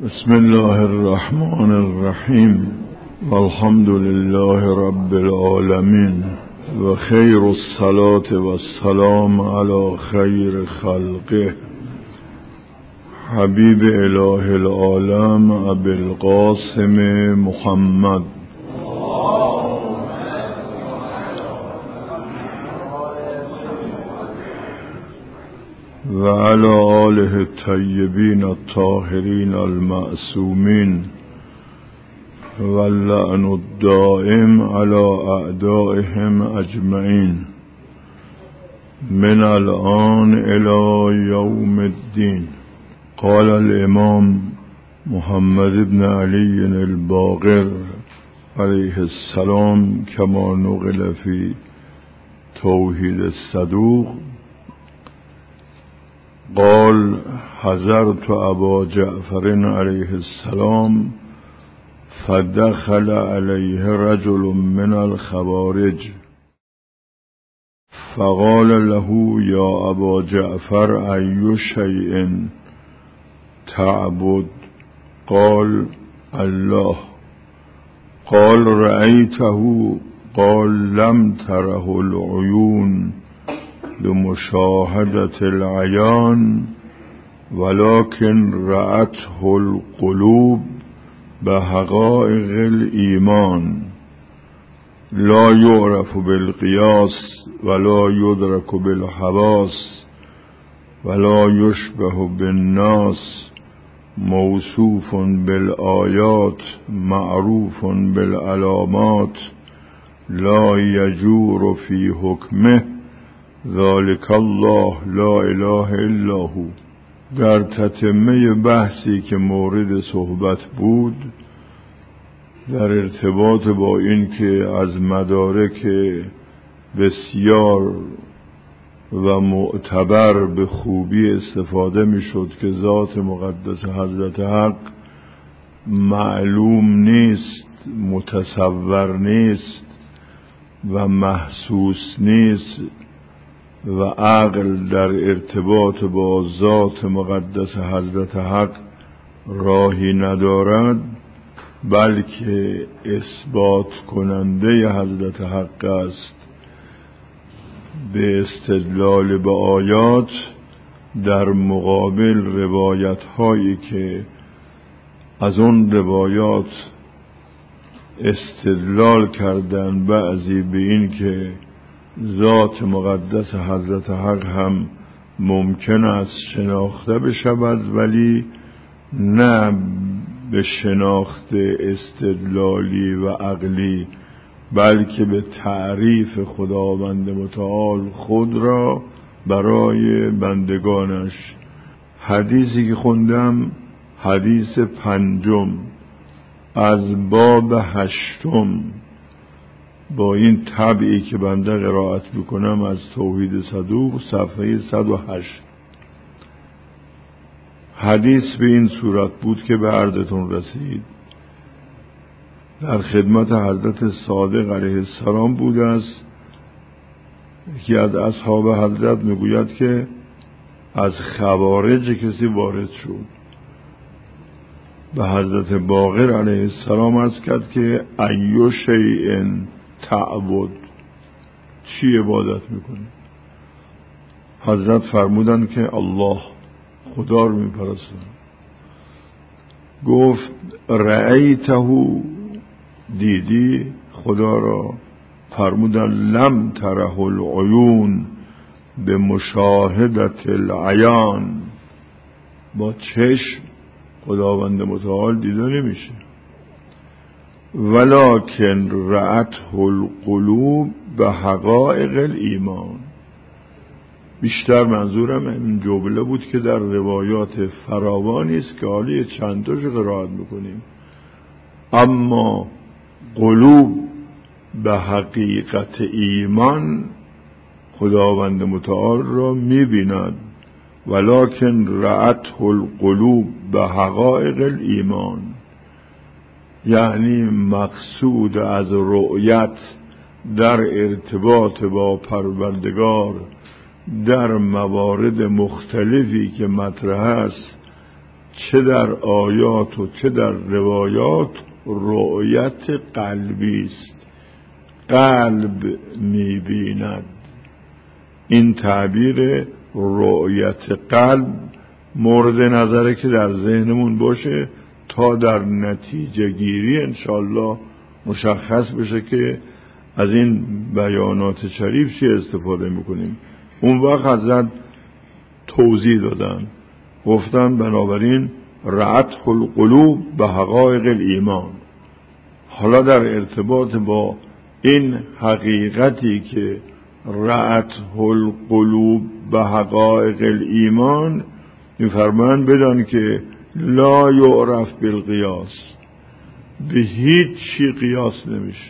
بسم الله الرحمن الرحیم والحمد لله رب العالمین و خیر الصلاة و السلام علی خیر خلقه حبیب اله العالم ابی القاسم محمد و علی آله الطیبین الطاهرین المعصومین و اللعن الدائم علی اعدائهم اجمعین من الآن الی یوم الدین. قال الامام محمد بن علی الباقر علیه السلام کما نقل فی توحید الصدوق قال حضرت ابا جعفر علیه السلام فدخل علیه رجل من الخوارج فقال له یا ابا جعفر ای شیء تعبد؟ قال الله. قال رأیته؟ قال لم تره العیون بمشاهدة العیان ولكن رأته القلوب بحقائق الایمان لا يعرف بالقياس ولا يدرك بالحواس ولا يشبه بالناس موصوف بالآيات معروف بالعلامات لا يجور في حكمه ذلك الله لا اله الا هو. در تتمه بحثی که مورد صحبت بود در ارتباط با این که از مدارک بسیار و معتبر به خوبی استفاده می شد که ذات مقدس حضرت حق معلوم نیست، متصور نیست و محسوس نیست و عقل در ارتباط با ذات مقدس حضرت حق راهی ندارد، بلکه اثبات کننده حضرت حق است به استدلال به آیات در مقابل روایت هایی که از اون روایات استدلال کردن بعضی به این که ذات مقدس حضرت حق هم ممکن است شناخته بشود ولی نه به شناخت استدلالی و عقلی بلکه به تعریف خداوند متعال خود را برای بندگانش. حدیثی که خوندم حدیث 5 از باب 8 با این طبعی که بنده قرائت میکنم از توحید صدوق صفحه 108. حدیث به این صورت بود که به عرضتون رسید. در خدمت حضرت صادق علیه السلام بوده است که از اصحاب حضرت میگوید که از خوارج کسی وارد شد به حضرت باقر علیه السلام عرض کرد که ای شیء تعبد، چی عبادت میکنی؟ حضرت فرمودند که الله، خدا رو میپرستم. گفت رأیته، دیدی خدا را؟ فرمودن لم تره العیون به مشاهدت العیان، با چشم خداوند متعال دیده نمیشه. ولکن رأته القلوب به حقائق الایمان. بیشتر منظورم این جمله بود که در روایات فراوانی است که حالی چند تاشو قرائت میکنیم. اما قلوب به حقیقت ایمان خداوند متعال را میبیند. ولکن رأته القلوب به حقائق الایمان، یعنی مقصود از رؤیت در ارتباط با پروردگار در موارد مختلفی که مطرح است چه در آیات و چه در روایات رؤیت قلبی است. قلب می‌بیند. این تعبیر رؤیت قلب مورد نظره که در ذهنمون باشه تا در نتیجه گیری انشاءالله مشخص بشه که از این بیانات شریف چی استفاده میکنیم. اون وقت حضرت توضیح دادن، گفتن بنابراین رأت القلوب به حقایق الایمان. حالا در ارتباط با این حقیقتی که رأت القلوب به حقایق الایمان میفرمان بدان که لا یعرف بالقیاس، به هیچ چی قیاس نمیشه،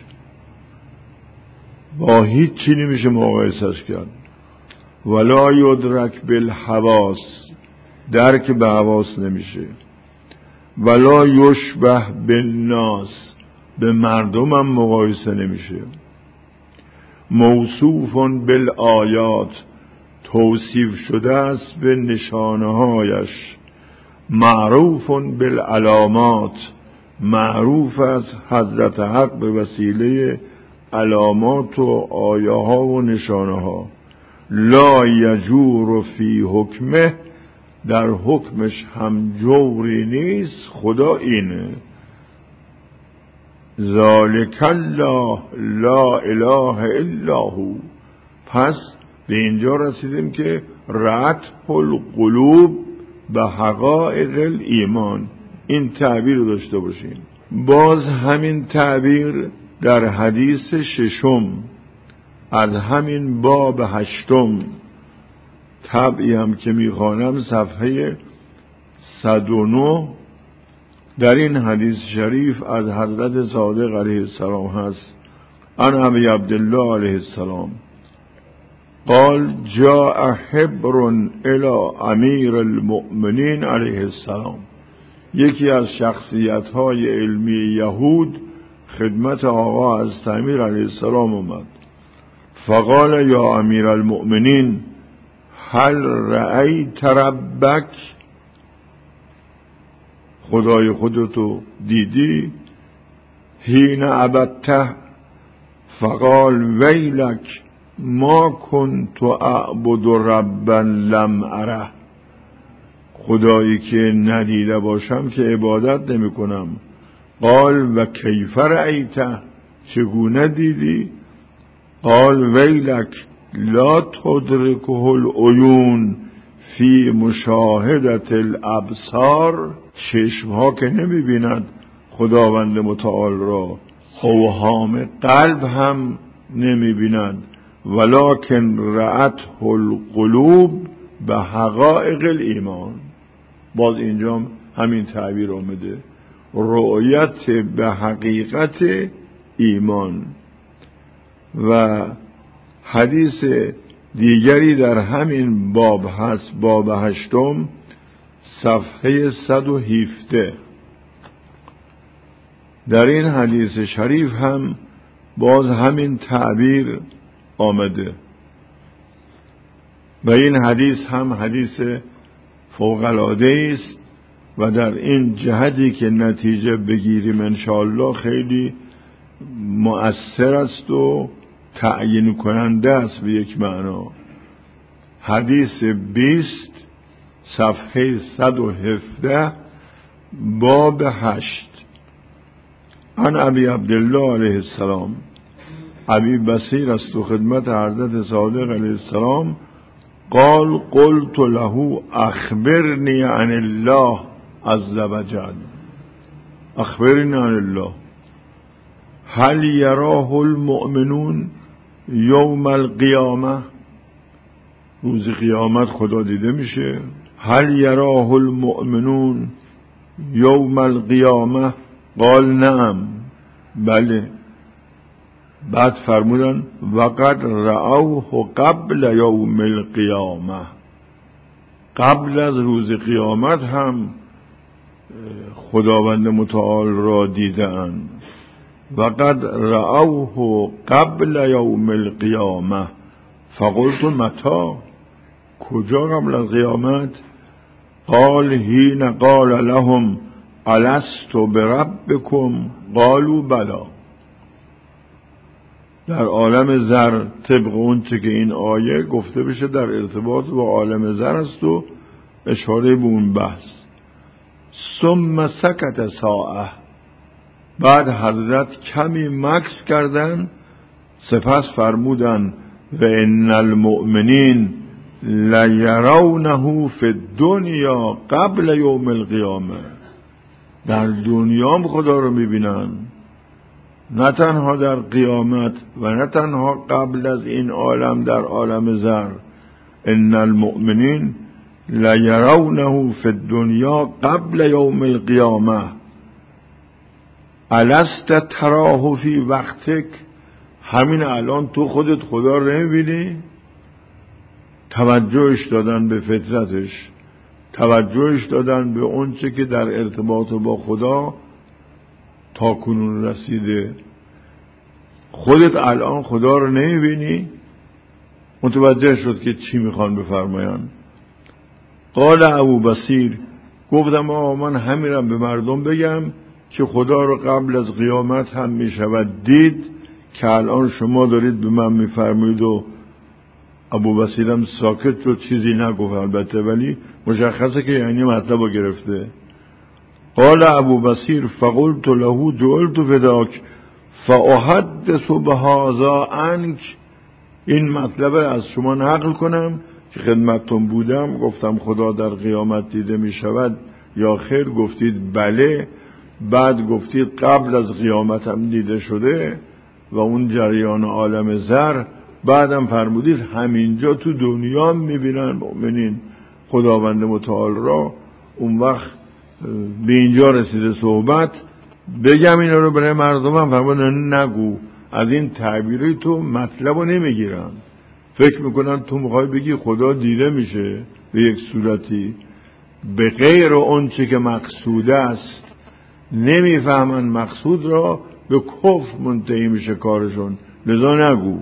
با هیچ چی نمیشه مقایسش کرد. ولا یدرک بالحواس، درک به حواس نمیشه. ولا یشبه بالناس، به مردم هم مقایسه نمیشه. موصوف بالآیات، توصیف شده است به نشانه هایش. معروف بالعلامات، معروف از حضرت حق به وسیله علامات و آیه ها و نشانه ها. لا یجور فی حکمه، در حکمش هم جوری نیست. خدا اینه. ذالک الله لا اله الا هو. پس به اینجا رسیدیم که رأت القلوب به حقایق الایمان، این تعبیر رو داشته باشیم. باز همین تعبیر در حدیث ششم از همین باب 8 طبعی هم که میخوانم صفحه 109 در این حدیث شریف از حضرت صادق علیه السلام هست. عن ابی عبدالله علیه السلام قال جاء حبر الى امیر المؤمنین علیه السلام. یکی از شخصیت‌های علمی یهود خدمت آقا از امیر علیه السلام اومد. فقال یا امیر المؤمنین هل رأیت ربک، خدای خودتو دیدی؟ حین عبدته. فقال ویلک ما کنت اعبد ربا لم اره، خدایی که ندیده باشم که عبادت نمی کنم. قال و کیف رأیته، چگونه دیدی؟ قال ویلک لا تدرکه العیون فی مشاهدت الابصار، چشمها که نمی بیند خداوند متعال را، اوهام قلب هم نمی بیند. ولکن رأته القلوب به حقایق الایمان. باز اینجا همین تعبیر آمده، رؤیت به حقیقت ایمان. و حدیث دیگری در همین باب هست، باب 8 صفحه 117. در این حدیث شریف هم باز همین تعبیر آمده و این حدیث هم حدیث فوق‌العاده است و در این جهتی که نتیجه بگیریم انشاءالله خیلی مؤثر است و تعیین کننده است به یک معنا. حدیث 20 صفحه 117 باب 8. عن ابی عبدالله علیه السلام، ابی بصیر است و خدمت حضرت صادق علیه السلام. قال قلت له اخبرنی عن الله عز وجل، اخبرنی عن الله. هل یراه المؤمنون یوم القیامه، روز قیامت خدا دیده میشه؟ هل یراه المؤمنون یوم القیامه؟ قال نعم، بله. بعد فرمودن وقد رأوه قبل یوم القیامه، قبل از روز قیامت هم خداوند متعال را دیدند. وقد رأوه قبل یوم القیامه. فقلت متى، کجا قبل از قیامت؟ قال حين قال لهم الست بربکم قالوا بلا. در عالم زر طبق اون چه که این آیه گفته بشه در ارتباط با عالم زر است و اشاره به اون بحث. ثم سکت ساعه، بعد حضرت کمی مکث کردن، سپس فرمودن و ان المؤمنین لیرونه فی الدنیا قبل یوم القیامه. در دنیا هم خدا رو میبینن، نه تنها در قیامت و نه تنها قبل از این عالم در عالم زر. ان المؤمنین لیرونه فی الدنیا قبل یوم القیامه الست تراه فی وقتک. همین الان تو خودت خدا رو نمیبینی؟ توجهش دادن به فطرتش، توجهش دادن به اون چه که در ارتباط با خدا تا کنون رسیده. خودت الان خدا رو نمیبینی؟ متوجه شد که چی میخوان بفرماین. قال ابو بصیر، گفتم من همیرم به مردم بگم که خدا رو قبل از قیامت هم میشود دید که الان شما دارید به من میفرمایید. و ابو بصیرم ساکت شد، چیزی نگفت البته، ولی مشخصه که یعنی مطلب رو گرفته. قال ابو بصیر فقلت له جعلت فداک فاحدث بهذا عنک. این مطلب از شما نقل کنم که خدمتتون بودم، گفتم خدا در قیامت دیده می شود یا خیر؟ گفتید بله. بعد گفتید قبل از قیامت هم دیده شده و اون جریان عالم زر. بعدم فرمودید همینجا تو دنیا هم میبینن مؤمنین خداوند متعال را. اون وقت به اینجا رسیده صحبت، بگم اینا رو برای مردمم؟ فرمودن نگو، از این تعبیری تو مطلب رو نمیگیرن. فکر میکنن تو میخوای بگی خدا دیده میشه به یک صورتی به غیر اون چه که مقصوده است. نمیفهمن مقصود را، به کفر منتهی میشه کارشون. لذا نگو.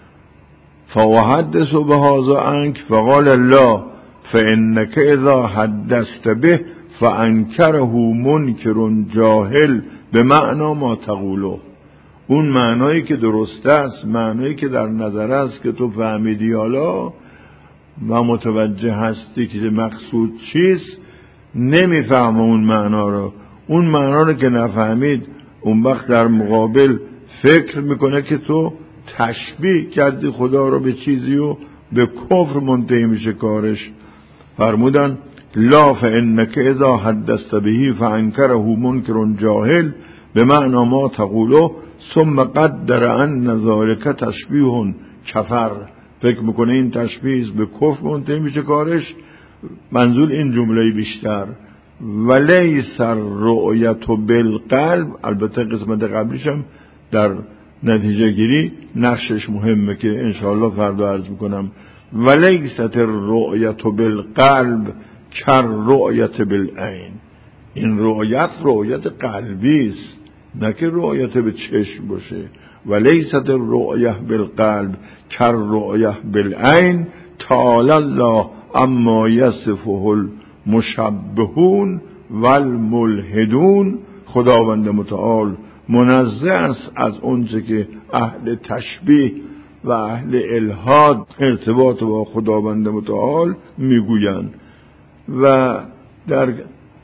فوحدث بهذا عنک فقال الله فانک اذا حدثت به فانکره منکر جاهل به معنا ما تقوله. اون معنایی که درست است، معنایی که در نظر است که تو فهمیدی حالا و متوجه هستی که مقصود چیست، نمیفهم اون معنا رو. اون معنا رو که نفهمید، اون وقت در مقابل فکر میکنه که تو تشبیه کردی خدا رو به چیزی و به کفر منتهی میشه کارش. فرمودن لا فانک اذا حدثت به فانکره منکر جاهل به معنا ما تقوله ثم قدر ان ذلك تشبیه کفر. فکر میکنه این تشبیه به کفر منتهی میشه کارش. منظور این جمله بیشتر ولیس الرؤیت بالقلب. البته قسمت قبلیش هم در نتیجه گیری نقشش مهمه که انشاءالله فردا عرض میکنم. ولیست الرؤیت بالقلب کالرؤیت بالعین. این رؤیت قلبی است، نه که رؤیت به چشم باشه. ولیست الرؤیه بالقلب کالرؤیه بالعین تعالی الله اما یصفه المشبهون والملحدون. خداوند متعال منزه است از اونچه که اهل تشبیه و اهل الحاد ارتباط با خداوند متعال میگویند. و در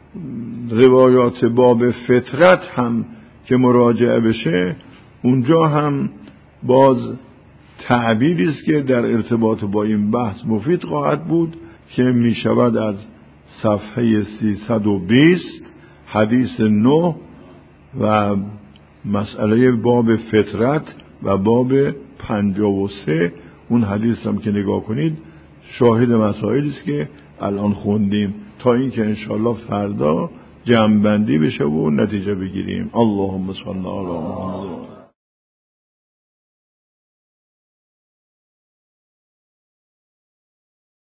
روایات باب فطرت هم که مراجعه بشه، اونجا هم باز تعبیری است که در ارتباط با این بحث مفید خواهد بود که می شود از صفحه 320 حدیث 9 و مسئله باب فطرت و باب 53. اون حدیث هم که نگاه کنید شاهد مسائلی است که الان خوندیم، تا اینکه انشاءالله فردا جمع بندی بشه و نتیجه بگیریم. اللهم صل علی محمد.